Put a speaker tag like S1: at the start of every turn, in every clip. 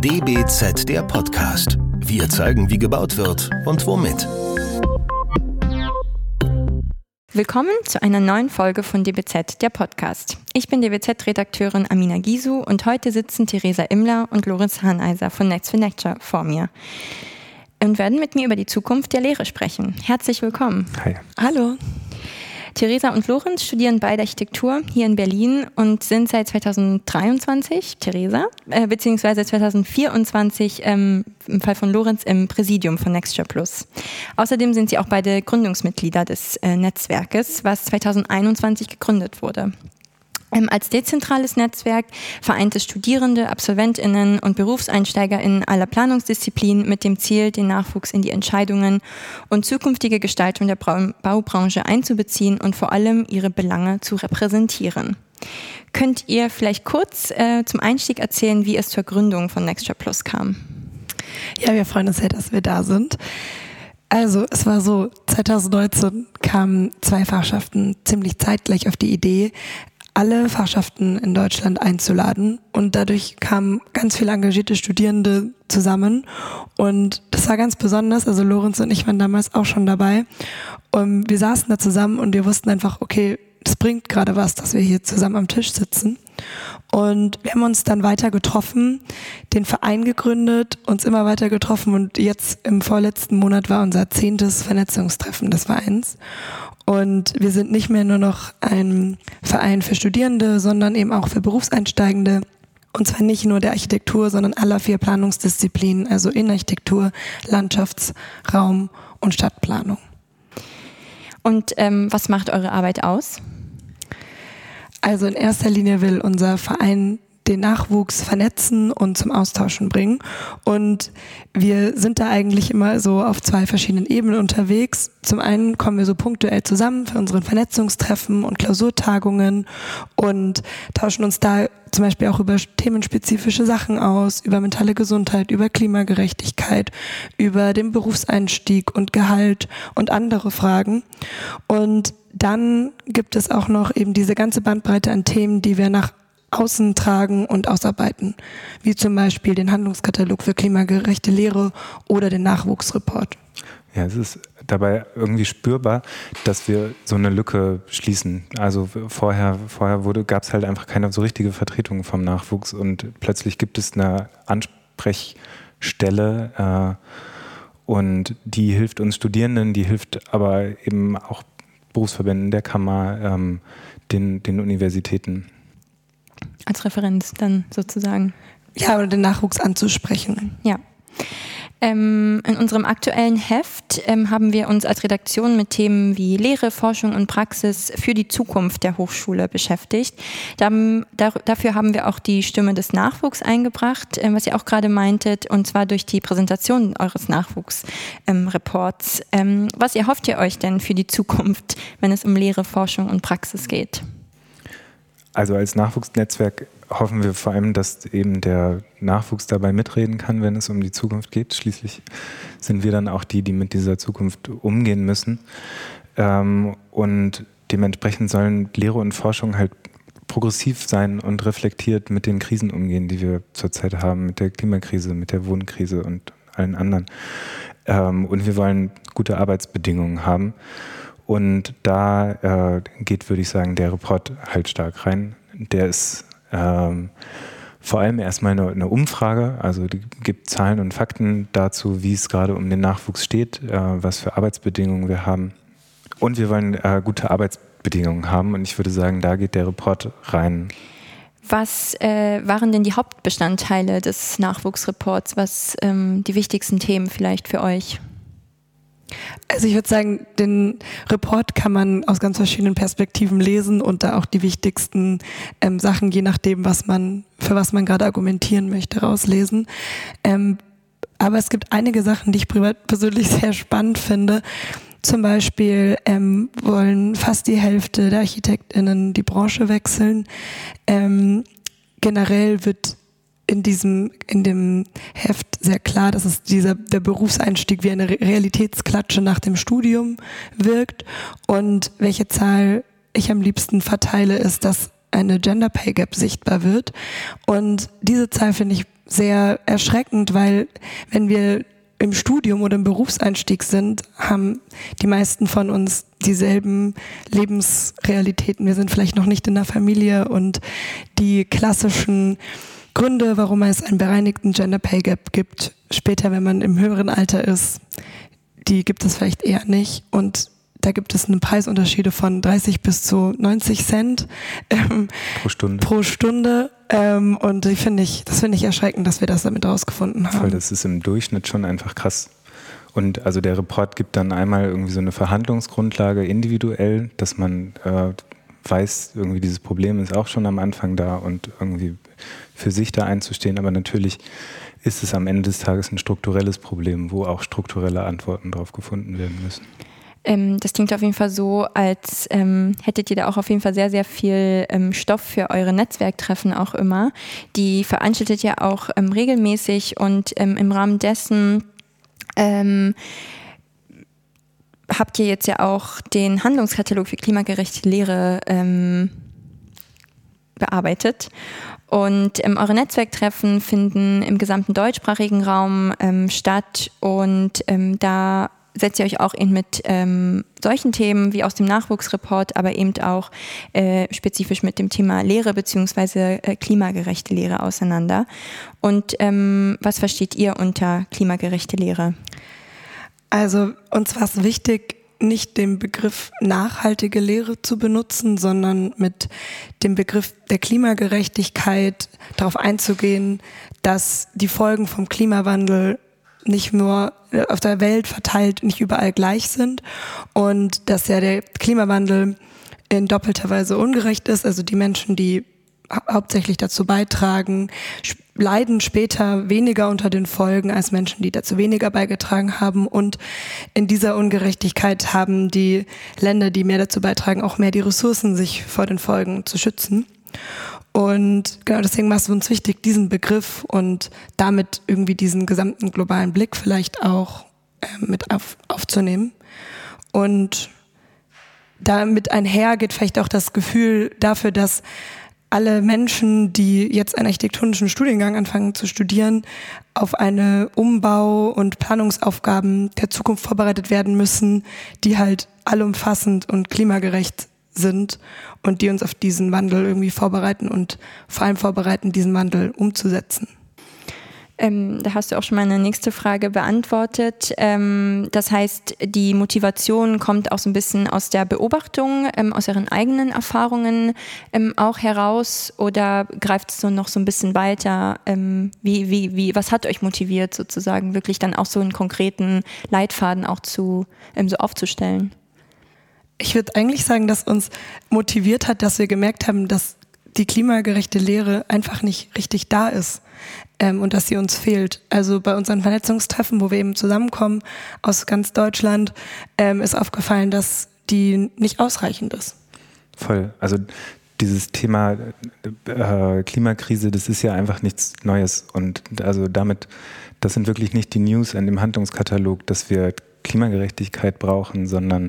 S1: DBZ, der Podcast. Wir zeigen, wie gebaut wird und womit.
S2: Willkommen zu einer neuen Folge von DBZ, der Podcast. Ich bin DBZ-Redakteurin Amina Gisu und heute sitzen Theresa Immler und Lorenz Haneiser von Netz für Nature vor mir und werden mit mir über die Zukunft der Lehre sprechen. Herzlich willkommen.
S3: Hi.
S2: Hallo. Theresa und Lorenz studieren beide Architektur hier in Berlin und sind seit 2023, beziehungsweise 2024 im Fall von Lorenz im Präsidium von Nexture Plus. Außerdem sind sie auch beide Gründungsmitglieder des Netzwerkes, was 2021 gegründet wurde. Als dezentrales Netzwerk vereint es Studierende, AbsolventInnen und BerufseinsteigerInnen aller Planungsdisziplinen mit dem Ziel, den Nachwuchs in die Entscheidungen und zukünftige Gestaltung der Baubranche einzubeziehen und vor allem ihre Belange zu repräsentieren. Könnt ihr vielleicht kurz zum Einstieg erzählen, wie es zur Gründung von Nexture Plus kam?
S4: Ja, wir freuen uns sehr, dass wir da sind. Also es war so, 2019 kamen 2 Fachschaften ziemlich zeitgleich auf die Idee, alle Fachschaften in Deutschland einzuladen, und dadurch kamen ganz viele engagierte Studierende zusammen und das war ganz besonders. Also Lorenz und ich waren damals auch schon dabei und wir saßen da zusammen und wir wussten einfach, okay, das bringt gerade was, dass wir hier zusammen am Tisch sitzen, und wir haben uns dann weiter getroffen, den Verein gegründet, uns immer weiter getroffen und jetzt im vorletzten Monat war unser 10. Vernetzungstreffen des Vereins. Und wir sind nicht mehr nur noch ein Verein für Studierende, sondern eben auch für Berufseinsteigende. Und zwar nicht nur der Architektur, sondern aller 4 Planungsdisziplinen, also Innenarchitektur, Landschafts-, Raum- und Stadtplanung.
S2: Und was macht eure Arbeit aus?
S4: Also in erster Linie will unser Verein den Nachwuchs vernetzen und zum Austauschen bringen. Und wir sind da eigentlich immer so auf 2 verschiedenen Ebenen unterwegs. Zum einen kommen wir so punktuell zusammen für unsere Vernetzungstreffen und Klausurtagungen und tauschen uns da zum Beispiel auch über themenspezifische Sachen aus, über mentale Gesundheit, über Klimagerechtigkeit, über den Berufseinstieg und Gehalt und andere Fragen. Und dann gibt es auch noch eben diese ganze Bandbreite an Themen, die wir nach außen tragen und ausarbeiten, wie zum Beispiel den Handlungskatalog für klimagerechte Lehre oder den Nachwuchsreport.
S3: Ja, es ist dabei irgendwie spürbar, dass wir so eine Lücke schließen. Also vorher gab es halt einfach keine so richtige Vertretung vom Nachwuchs und plötzlich gibt es eine Ansprechstelle und die hilft uns Studierenden, die hilft aber eben auch Berufsverbänden der Kammer, den Universitäten.
S2: Als Referenz dann sozusagen.
S4: Ja, oder den Nachwuchs anzusprechen.
S2: Ja. In unserem aktuellen Heft haben wir uns als Redaktion mit Themen wie Lehre, Forschung und Praxis für die Zukunft der Hochschule beschäftigt. Dafür haben wir auch die Stimme des Nachwuchs eingebracht, was ihr auch gerade meintet, und zwar durch die Präsentation eures Nachwuchsreports. Was erhofft ihr euch denn für die Zukunft, wenn es um Lehre, Forschung und Praxis geht?
S3: Also als Nachwuchsnetzwerk hoffen wir vor allem, dass eben der Nachwuchs dabei mitreden kann, wenn es um die Zukunft geht. Schließlich sind wir dann auch die mit dieser Zukunft umgehen müssen. Und dementsprechend sollen Lehre und Forschung halt progressiv sein und reflektiert mit den Krisen umgehen, die wir zurzeit haben, mit der Klimakrise, mit der Wohnkrise und allen anderen. Und wir wollen gute Arbeitsbedingungen haben. Und da geht, würde ich sagen, der Report halt stark rein. Der ist vor allem erstmal eine Umfrage, also die gibt Zahlen und Fakten dazu, wie es gerade um den Nachwuchs steht, was für Arbeitsbedingungen wir haben. Und wir wollen gute Arbeitsbedingungen haben, und ich würde sagen, da geht der Report rein.
S2: Was waren denn die Hauptbestandteile des Nachwuchsreports? Was die wichtigsten Themen vielleicht für euch?
S4: Also ich würde sagen, den Report kann man aus ganz verschiedenen Perspektiven lesen und da auch die wichtigsten Sachen, je nachdem, für was man gerade argumentieren möchte, rauslesen. Aber es gibt einige Sachen, die ich persönlich sehr spannend finde. Zum Beispiel wollen fast die Hälfte der ArchitektInnen die Branche wechseln. Generell wird in dem Heft sehr klar, dass es der Berufseinstieg wie eine Realitätsklatsche nach dem Studium wirkt. Und welche Zahl ich am liebsten verteile, ist, dass eine Gender Pay Gap sichtbar wird. Und diese Zahl finde ich sehr erschreckend, weil wenn wir im Studium oder im Berufseinstieg sind, haben die meisten von uns dieselben Lebensrealitäten. Wir sind vielleicht noch nicht in der Familie und die klassischen Gründe, warum es einen bereinigten Gender Pay Gap gibt, später, wenn man im höheren Alter ist, die gibt es vielleicht eher nicht. Und da gibt es eine Preisunterschiede von 30 bis zu 90 Cent pro Stunde. Und das finde ich erschreckend, dass wir das damit rausgefunden haben.
S3: Voll, das ist im Durchschnitt schon einfach krass. Und also der Report gibt dann einmal irgendwie so eine Verhandlungsgrundlage individuell, dass man weiß, irgendwie dieses Problem ist auch schon am Anfang da und irgendwie für sich da einzustehen. Aber natürlich ist es am Ende des Tages ein strukturelles Problem, wo auch strukturelle Antworten drauf gefunden werden müssen.
S2: Das klingt auf jeden Fall so, als hättet ihr da auch auf jeden Fall sehr, sehr viel Stoff für eure Netzwerktreffen auch immer. Die veranstaltet ihr auch regelmäßig und im Rahmen dessen habt ihr jetzt ja auch den Handlungskatalog für klimagerechte Lehre bearbeitet. Und eure Netzwerktreffen finden im gesamten deutschsprachigen Raum statt und da setzt ihr euch auch eben mit solchen Themen wie aus dem Nachwuchsreport, aber eben auch spezifisch mit dem Thema Lehre bzw. klimagerechte Lehre auseinander. Und was versteht ihr unter klimagerechte Lehre?
S4: Also uns war es wichtig, nicht den Begriff nachhaltige Lehre zu benutzen, sondern mit dem Begriff der Klimagerechtigkeit darauf einzugehen, dass die Folgen vom Klimawandel nicht nur auf der Welt verteilt, nicht überall gleich sind und dass ja der Klimawandel in doppelter Weise ungerecht ist. Also die Menschen, die hauptsächlich dazu beitragen, leiden später weniger unter den Folgen als Menschen, die dazu weniger beigetragen haben. Und in dieser Ungerechtigkeit haben die Länder, die mehr dazu beitragen, auch mehr die Ressourcen, sich vor den Folgen zu schützen. Und genau deswegen war es uns wichtig, diesen Begriff und damit irgendwie diesen gesamten globalen Blick vielleicht auch mit aufzunehmen. Und damit einher geht vielleicht auch das Gefühl dafür, dass alle Menschen, die jetzt einen architektonischen Studiengang anfangen zu studieren, auf eine Umbau- und Planungsaufgaben der Zukunft vorbereitet werden müssen, die halt allumfassend und klimagerecht sind und die uns auf diesen Wandel irgendwie vorbereiten und vor allem vorbereiten, diesen Wandel umzusetzen.
S2: Da hast du auch schon meine nächste Frage beantwortet. Das heißt, die Motivation kommt auch so ein bisschen aus der Beobachtung, aus euren eigenen Erfahrungen auch heraus oder greift es so noch so ein bisschen weiter? Was hat euch motiviert sozusagen, wirklich dann auch so einen konkreten Leitfaden auch so aufzustellen?
S4: Ich würde eigentlich sagen, dass uns motiviert hat, dass wir gemerkt haben, dass die klimagerechte Lehre einfach nicht richtig da ist und dass sie uns fehlt. Also bei unseren Vernetzungstreffen, wo wir eben zusammenkommen aus ganz Deutschland, ist aufgefallen, dass die nicht ausreichend ist.
S3: Voll. Also dieses Thema Klimakrise, das ist ja einfach nichts Neues. Und also das sind wirklich nicht die News in dem Handlungskatalog, dass wir Klimagerechtigkeit brauchen, sondern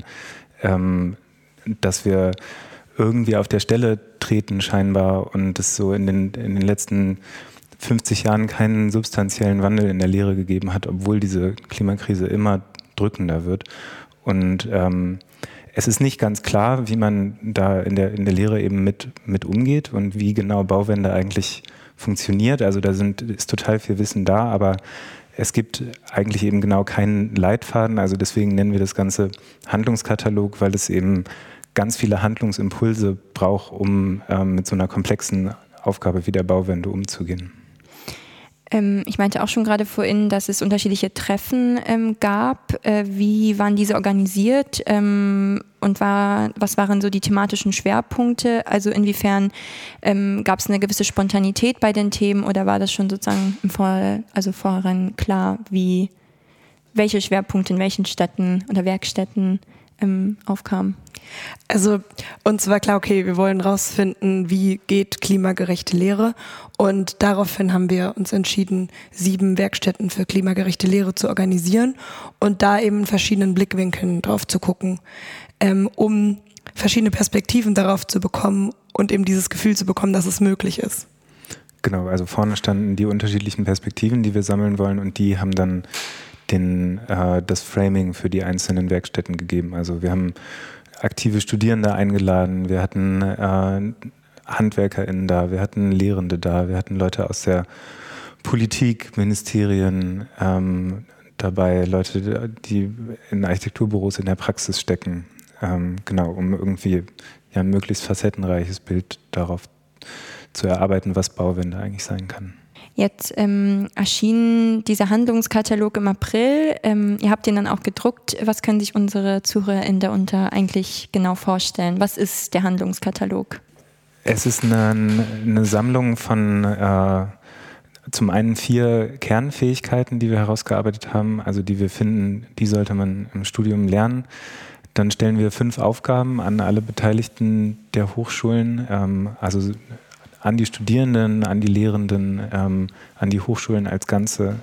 S3: dass wir irgendwie auf der Stelle treten scheinbar und es so in den letzten 50 Jahren keinen substanziellen Wandel in der Lehre gegeben hat, obwohl diese Klimakrise immer drückender wird. Und es ist nicht ganz klar, wie man da in der Lehre eben mit umgeht und wie genau Bauwende eigentlich funktioniert. Also ist total viel Wissen da, aber es gibt eigentlich eben genau keinen Leitfaden. Also deswegen nennen wir das Ganze Handlungskatalog, weil es eben ganz viele Handlungsimpulse braucht, um mit so einer komplexen Aufgabe wie der Bauwende umzugehen.
S2: Ich meinte auch schon gerade vorhin, dass es unterschiedliche Treffen gab. Wie waren diese organisiert und was waren so die thematischen Schwerpunkte? Also inwiefern gab es eine gewisse Spontanität bei den Themen oder war das schon sozusagen vorhin klar, welche Schwerpunkte in welchen Städten oder Werkstätten aufkamen?
S4: Also uns war klar, okay, wir wollen rausfinden, wie geht klimagerechte Lehre und daraufhin haben wir uns entschieden, 7 Werkstätten für klimagerechte Lehre zu organisieren und da eben in verschiedenen Blickwinkeln drauf zu gucken, um verschiedene Perspektiven darauf zu bekommen und eben dieses Gefühl zu bekommen, dass es möglich ist.
S3: Genau, also vorne standen die unterschiedlichen Perspektiven, die wir sammeln wollen, und die haben dann das Framing für die einzelnen Werkstätten gegeben. Also wir haben aktive Studierende eingeladen, wir hatten HandwerkerInnen da, wir hatten Lehrende da, wir hatten Leute aus der Politik, Ministerien dabei, Leute, die in Architekturbüros in der Praxis stecken, genau, um irgendwie ein möglichst facettenreiches Bild darauf zu erarbeiten, was Bauwende eigentlich sein kann.
S2: Jetzt erschien dieser Handlungskatalog im April. Ihr habt den dann auch gedruckt. Was können sich unsere ZuhörerInnen darunter eigentlich genau vorstellen? Was ist der Handlungskatalog?
S3: Es ist eine Sammlung von zum einen 4 Kernfähigkeiten, die wir herausgearbeitet haben, also die wir finden, die sollte man im Studium lernen. Dann stellen wir 5 Aufgaben an alle Beteiligten der Hochschulen, also an die Studierenden, an die Lehrenden, an die Hochschulen als Ganze.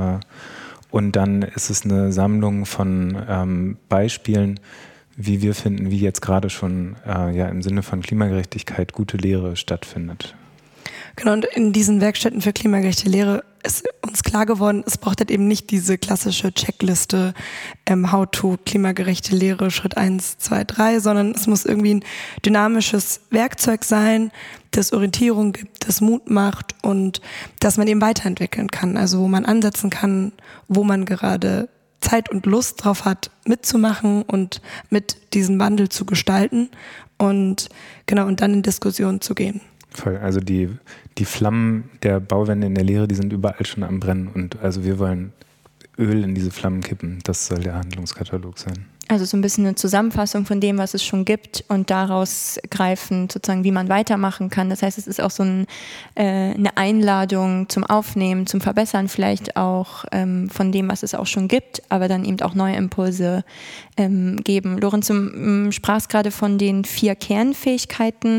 S3: Und dann ist es eine Sammlung von Beispielen, wie wir finden, wie jetzt gerade schon im Sinne von Klimagerechtigkeit gute Lehre stattfindet.
S4: Genau, und in diesen Werkstätten für klimagerechte Lehre ist uns klar geworden, es braucht halt eben nicht diese klassische Checkliste How-to klimagerechte Lehre Schritt 1, 2, 3, sondern es muss irgendwie ein dynamisches Werkzeug sein, das Orientierung gibt, das Mut macht und das man eben weiterentwickeln kann. Also wo man ansetzen kann, wo man gerade Zeit und Lust drauf hat, mitzumachen und mit diesem Wandel zu gestalten und genau, und dann in Diskussionen zu gehen.
S3: Voll. Also die Flammen der Bauwende in der Lehre, die sind überall schon am Brennen, und also wir wollen Öl in diese Flammen kippen. Das soll der Handlungskatalog sein.
S2: Also so ein bisschen eine Zusammenfassung von dem, was es schon gibt, und daraus greifen sozusagen, wie man weitermachen kann. Das heißt, es ist auch so eine Einladung zum Aufnehmen, zum Verbessern vielleicht auch von dem, was es auch schon gibt, aber dann eben auch neue Impulse geben. Lorenz, du sprachst gerade von den 4 Kernfähigkeiten.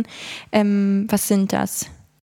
S2: Was sind das?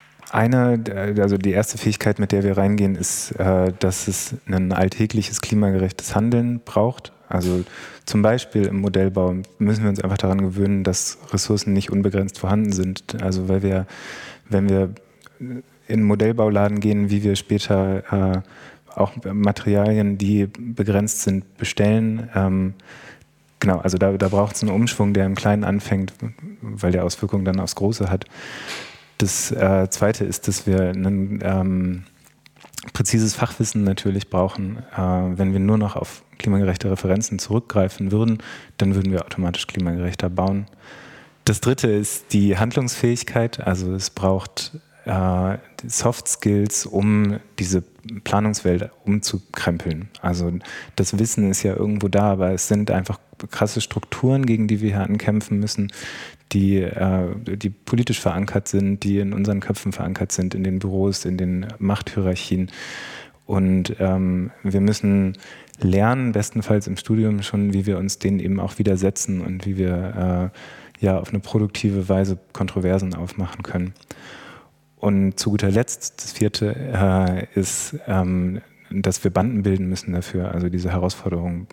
S3: Also die erste Fähigkeit, mit der wir reingehen, ist, dass es ein alltägliches, klimagerechtes Handeln braucht. Also zum Beispiel im Modellbau müssen wir uns einfach daran gewöhnen, dass Ressourcen nicht unbegrenzt vorhanden sind. Also weil wir, wenn wir in einen Modellbauladen gehen, wie wir später auch Materialien, die begrenzt sind, bestellen, genau, also da braucht es einen Umschwung, der im Kleinen anfängt, weil der Auswirkungen dann aufs Große hat. Das Zweite ist, dass wir ein präzises Fachwissen natürlich brauchen. Wenn wir nur noch auf klimagerechte Referenzen zurückgreifen würden, dann würden wir automatisch klimagerechter bauen. Das Dritte ist die Handlungsfähigkeit. Also es braucht Soft Skills, um diese Planungswelt umzukrempeln. Also das Wissen ist ja irgendwo da, aber es sind einfach krasse Strukturen, gegen die wir hier ankämpfen müssen, die politisch verankert sind, die in unseren Köpfen verankert sind, in den Büros, in den Machthierarchien. Und wir müssen lernen, bestenfalls im Studium schon, wie wir uns denen eben auch widersetzen und wie wir auf eine produktive Weise Kontroversen aufmachen können. Und zu guter Letzt, das 4. ist, dass wir Banden bilden müssen dafür. Also diese Herausforderung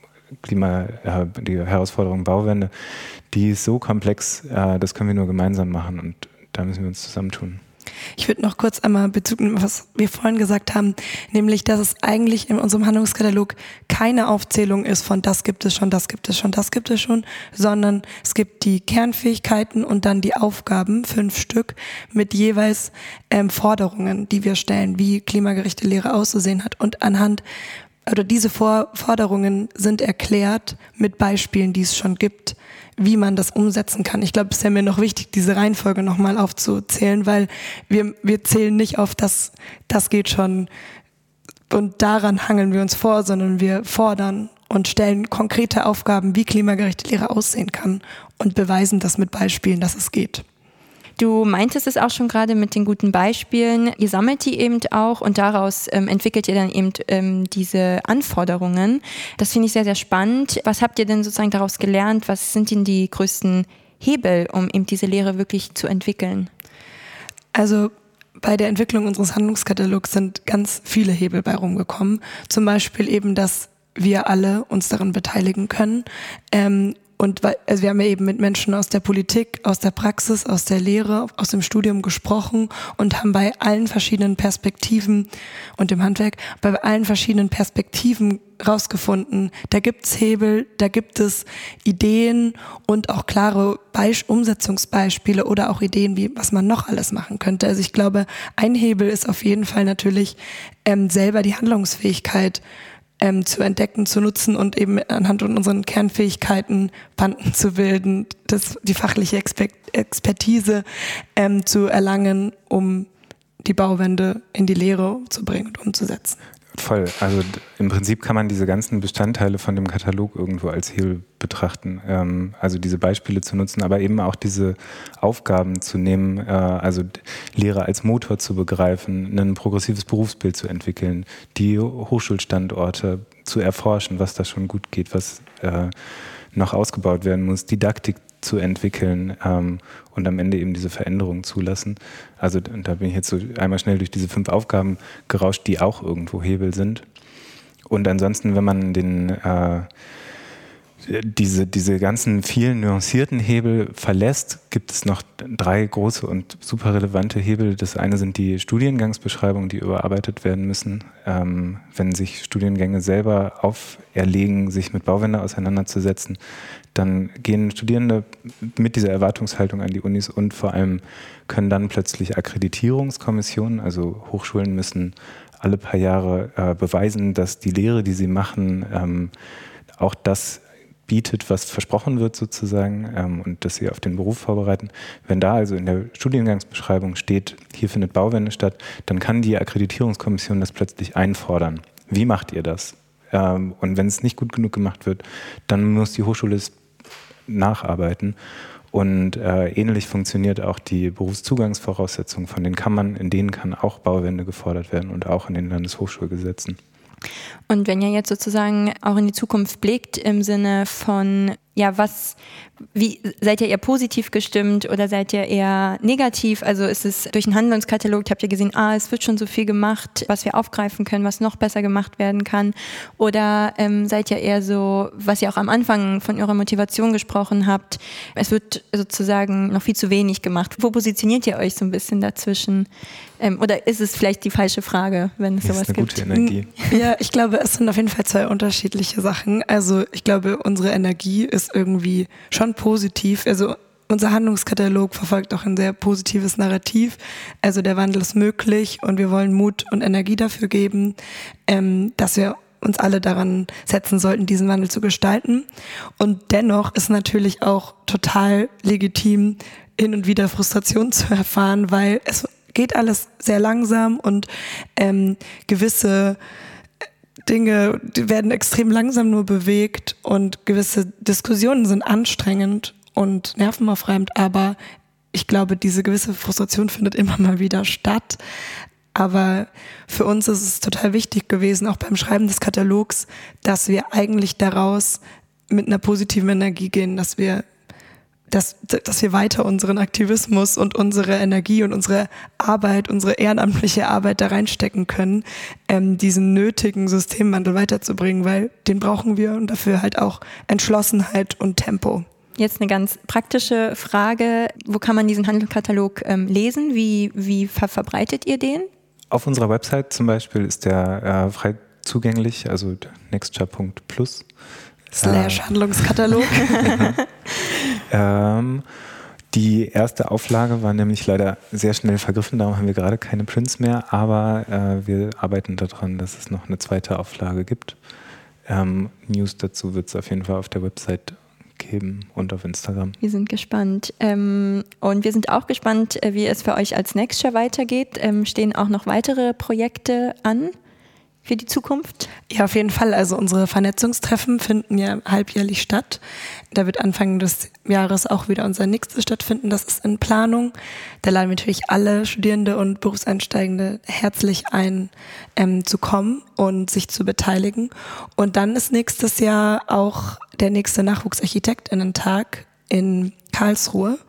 S3: die Herausforderung Bauwende, die ist so komplex, das können wir nur gemeinsam machen, und da müssen wir uns zusammentun.
S4: Ich würde noch kurz einmal Bezug nehmen, was wir vorhin gesagt haben, nämlich, dass es eigentlich in unserem Handlungskatalog keine Aufzählung ist von das gibt es schon, das gibt es schon, das gibt es schon, sondern es gibt die Kernfähigkeiten und dann die Aufgaben, 5 Stück, mit jeweils Forderungen, die wir stellen, wie klimagerechte Lehre auszusehen hat, und diese Forderungen sind erklärt mit Beispielen, die es schon gibt, wie man das umsetzen kann. Ich glaube, es ist ja mir noch wichtig, diese Reihenfolge nochmal aufzuzählen, weil wir zählen nicht auf das geht schon und daran hangeln wir uns vor, sondern wir fordern und stellen konkrete Aufgaben, wie klimagerechte Lehre aussehen kann, und beweisen das mit Beispielen, dass es geht.
S2: Du meintest es auch schon gerade mit den guten Beispielen. Ihr sammelt die eben auch und daraus entwickelt ihr dann eben diese Anforderungen. Das finde ich sehr, sehr spannend. Was habt ihr denn sozusagen daraus gelernt? Was sind denn die größten Hebel, um eben diese Lehre wirklich zu entwickeln?
S4: Also bei der Entwicklung unseres Handlungskatalogs sind ganz viele Hebel bei rumgekommen. Zum Beispiel eben, dass wir alle uns daran beteiligen können. also wir haben ja eben mit Menschen aus der Politik, aus der Praxis, aus der Lehre, aus dem Studium gesprochen und haben bei allen verschiedenen Perspektiven und dem Handwerk, bei allen verschiedenen Perspektiven rausgefunden, da gibt's Hebel, da gibt es Ideen und auch klare Umsetzungsbeispiele oder auch Ideen, was man noch alles machen könnte. Also ich glaube, ein Hebel ist auf jeden Fall natürlich selber die Handlungsfähigkeit zu entdecken, zu nutzen und eben anhand unseren Kernfähigkeiten Banden zu bilden, die fachliche Expertise zu erlangen, um die Bauwende in die Lehre zu bringen und umzusetzen.
S3: Voll. Also im Prinzip kann man diese ganzen Bestandteile von dem Katalog irgendwo als Hebel betrachten. Also diese Beispiele zu nutzen, aber eben auch diese Aufgaben zu nehmen, also Lehre als Motor zu begreifen, ein progressives Berufsbild zu entwickeln, die Hochschulstandorte zu erforschen, was da schon gut geht, was noch ausgebaut werden muss, Didaktik zu entwickeln und am Ende eben diese Veränderungen zulassen. Also da bin ich jetzt so einmal schnell durch diese 5 Aufgaben gerauscht, die auch irgendwo Hebel sind. Und ansonsten, wenn man diese ganzen vielen nuancierten Hebel verlässt, gibt es noch 3 große und super relevante Hebel. Das eine sind die Studiengangsbeschreibungen, die überarbeitet werden müssen. Wenn sich Studiengänge selber auferlegen, sich mit Bauwende auseinanderzusetzen, dann gehen Studierende mit dieser Erwartungshaltung an die Unis und vor allem können dann plötzlich Akkreditierungskommissionen, also Hochschulen müssen alle paar Jahre beweisen, dass die Lehre, die sie machen, auch das bietet, was versprochen wird sozusagen und dass sie auf den Beruf vorbereiten. Wenn da also in der Studiengangsbeschreibung steht, hier findet Bauwende statt, dann kann die Akkreditierungskommission das plötzlich einfordern. Wie macht ihr das? Und wenn es nicht gut genug gemacht wird, dann muss die Hochschule es nacharbeiten. Und ähnlich funktioniert auch die Berufszugangsvoraussetzung von den Kammern, in denen kann auch Bauwende gefordert werden und auch in den Landeshochschulgesetzen.
S2: Und wenn ihr jetzt sozusagen auch in die Zukunft blickt im Sinne von, ja, wie seid ihr eher positiv gestimmt oder seid ihr eher negativ? Also ist es durch den Handlungskatalog, habt ihr gesehen, es wird schon so viel gemacht, was wir aufgreifen können, was noch besser gemacht werden kann? Oder seid ihr eher so, was ihr auch am Anfang von eurer Motivation gesprochen habt, es wird sozusagen noch viel zu wenig gemacht. Wo positioniert ihr euch so ein bisschen dazwischen? Oder ist es vielleicht die falsche Frage, wenn es sowas gibt?
S3: Das ist eine gute Energie.
S4: Ja, ich glaube, es sind auf jeden Fall 2 unterschiedliche Sachen. Also ich glaube, unsere Energie ist irgendwie schon positiv. Also unser Handlungskatalog verfolgt auch ein sehr positives Narrativ. Also der Wandel ist möglich und wir wollen Mut und Energie dafür geben, dass wir uns alle daran setzen sollten, diesen Wandel zu gestalten. Und dennoch ist natürlich auch total legitim, hin und wieder Frustration zu erfahren, weil es geht alles sehr langsam und gewisse Dinge werden extrem langsam nur bewegt und gewisse Diskussionen sind anstrengend und nervenaufreibend, aber ich glaube, diese gewisse Frustration findet immer mal wieder statt. Aber für uns ist es total wichtig gewesen, auch beim Schreiben des Katalogs, dass wir eigentlich daraus mit einer positiven Energie gehen, dass wir weiter unseren Aktivismus und unsere Energie und unsere Arbeit, unsere ehrenamtliche Arbeit da reinstecken können, diesen nötigen Systemwandel weiterzubringen, weil den brauchen wir und dafür halt auch Entschlossenheit und Tempo.
S2: Jetzt eine ganz praktische Frage. Wo kann man diesen Handlungskatalog lesen? Wie verbreitet ihr den?
S3: Auf unserer Website zum Beispiel ist der frei zugänglich, also nextcha.plus.
S4: /Handlungskatalog.
S3: Die erste Auflage war nämlich leider sehr schnell vergriffen, darum haben wir gerade keine Prints mehr, aber wir arbeiten daran, dass es noch eine zweite Auflage gibt. News dazu wird es auf jeden Fall auf der Website geben und auf Instagram.
S2: Wir sind gespannt. Und wir sind auch gespannt, wie es für euch als Nextcha weitergeht. Stehen auch noch weitere Projekte an für die Zukunft?
S4: Ja, auf jeden Fall. Also unsere Vernetzungstreffen finden ja halbjährlich statt. Da wird Anfang des Jahres auch wieder unser nächstes stattfinden. Das ist in Planung. Da laden wir natürlich alle Studierende und Berufseinsteigende herzlich ein, zu kommen und sich zu beteiligen. Und dann ist nächstes Jahr auch der nächste NachwuchsarchitektInnen-Tag in Karlsruhe.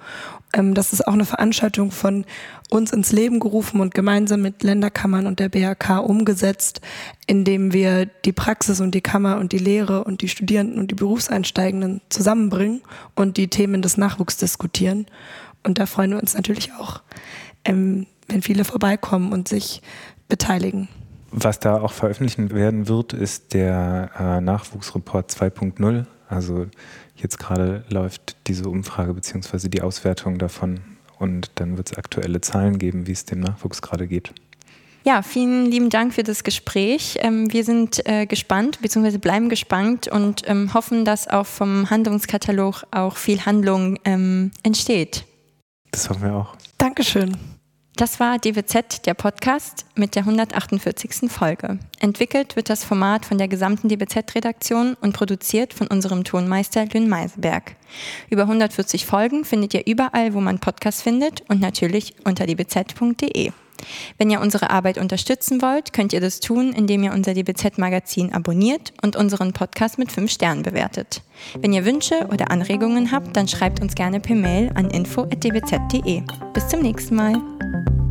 S4: Das ist auch eine Veranstaltung von uns ins Leben gerufen und gemeinsam mit Länderkammern und der BHK umgesetzt, indem wir die Praxis und die Kammer und die Lehre und die Studierenden und die Berufseinsteigenden zusammenbringen und die Themen des Nachwuchs diskutieren. Und da freuen wir uns natürlich auch, wenn viele vorbeikommen und sich beteiligen.
S3: Was da auch veröffentlicht werden wird, ist der Nachwuchsreport 2.0. Also jetzt gerade läuft diese Umfrage bzw. die Auswertung davon und dann wird es aktuelle Zahlen geben, wie es dem Nachwuchs gerade geht.
S2: Ja, vielen lieben Dank für das Gespräch. Wir sind gespannt bzw. bleiben gespannt und hoffen, dass auch vom Handlungskatalog auch viel Handlung entsteht.
S3: Das hoffen wir auch.
S4: Dankeschön.
S2: Das war DBZ, der Podcast mit der 148. Folge. Entwickelt wird das Format von der gesamten DBZ-Redaktion und produziert von unserem Tonmeister Lynn Meiseberg. Über 140 Folgen findet ihr überall, wo man Podcasts findet und natürlich unter dbz.de. Wenn ihr unsere Arbeit unterstützen wollt, könnt ihr das tun, indem ihr unser DBZ-Magazin abonniert und unseren Podcast mit 5 Sternen bewertet. Wenn ihr Wünsche oder Anregungen habt, dann schreibt uns gerne per Mail an info@dbz.de. Bis zum nächsten Mal.